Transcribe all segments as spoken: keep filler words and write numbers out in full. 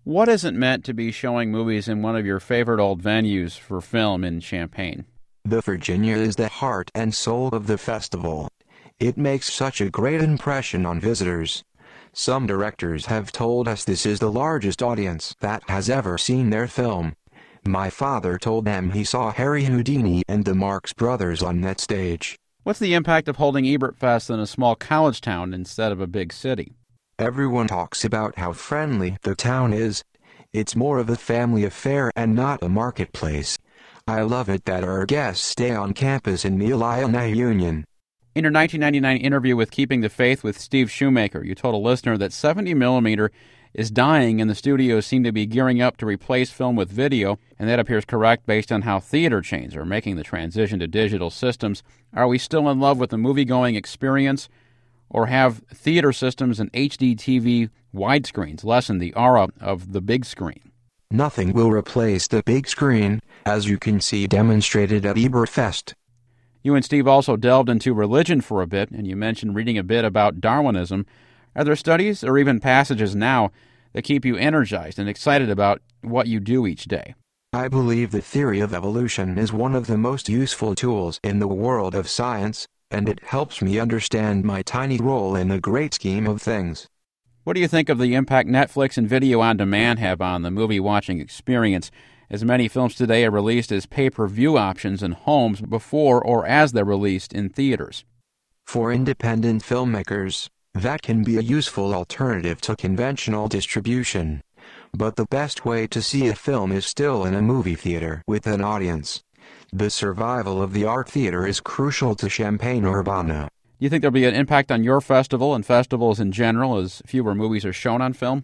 What is it meant to be showing movies in one of your favorite old venues for film in Champaign? The Virginia is the heart and soul of the festival. It makes such a great impression on visitors. Some directors have told us this is the largest audience that has ever seen their film. My father told them he saw Harry Houdini and the Marx Brothers on that stage. What's the impact of holding Ebertfest in a small college town instead of a big city? Everyone talks about how friendly the town is. It's more of a family affair and not a marketplace. I love it that our guests stay on campus in the Illini Union. In your nineteen ninety-nine interview with Keeping the Faith with Steve Shoemaker, you told a listener that seventy millimeter is dying and the studios seem to be gearing up to replace film with video, and that appears correct based on how theater chains are making the transition to digital systems. Are we still in love with the movie-going experience, or have theater systems and H D T V widescreens lessen the aura of the big screen? Nothing will replace the big screen, as you can see demonstrated at Ebertfest. You and Steve also delved into religion for a bit, and you mentioned reading a bit about Darwinism. Are there studies or even passages now that keep you energized and excited about what you do each day? I believe the theory of evolution is one of the most useful tools in the world of science, and it helps me understand my tiny role in the great scheme of things. What do you think of the impact Netflix and video on demand have on the movie-watching experience, as many films today are released as pay-per-view options in homes before or as they're released in theaters? For independent filmmakers, that can be a useful alternative to conventional distribution. But the best way to see a film is still in a movie theater with an audience. The survival of the art theater is crucial to Champaign-Urbana. Do you think there'll be an impact on your festival and festivals in general as fewer movies are shown on film?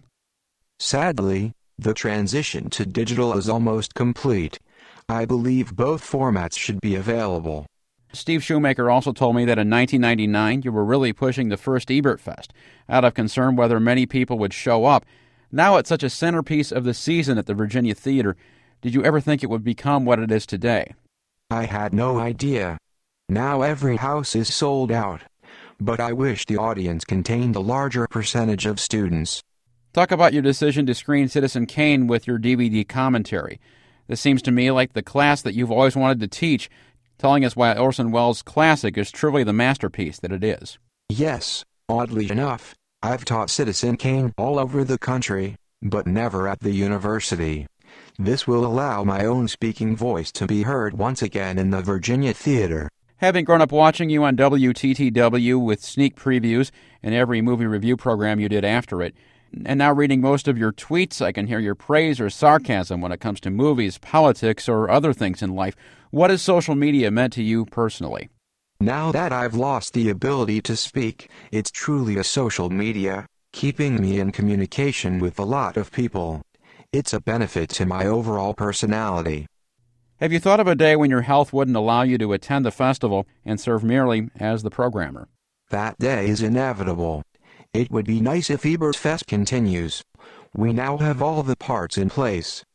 Sadly, the transition to digital is almost complete. I believe both formats should be available. Steve Shoemaker also told me that in nineteen ninety-nine you were really pushing the first Ebertfest, out of concern whether many people would show up. Now it's such a centerpiece of the season at the Virginia Theater. Did you ever think it would become what it is today? I had no idea. Now every house is sold out. But I wish the audience contained a larger percentage of students. Talk about your decision to screen Citizen Kane with your D V D commentary. This seems to me like the class that you've always wanted to teach, telling us why Orson Welles' classic is truly the masterpiece that it is. Yes, oddly enough, I've taught Citizen Kane all over the country, but never at the university. This will allow my own speaking voice to be heard once again in the Virginia Theater. Having grown up watching you on W T T W with sneak previews and every movie review program you did after it, and now reading most of your tweets, I can hear your praise or sarcasm when it comes to movies, politics, or other things in life. What has social media meant to you personally? Now that I've lost the ability to speak, it's truly a social media, keeping me in communication with a lot of people. It's a benefit to my overall personality. Have you thought of a day when your health wouldn't allow you to attend the festival and serve merely as the programmer? That day is inevitable. It would be nice if Ebertfest continues. We now have all the parts in place.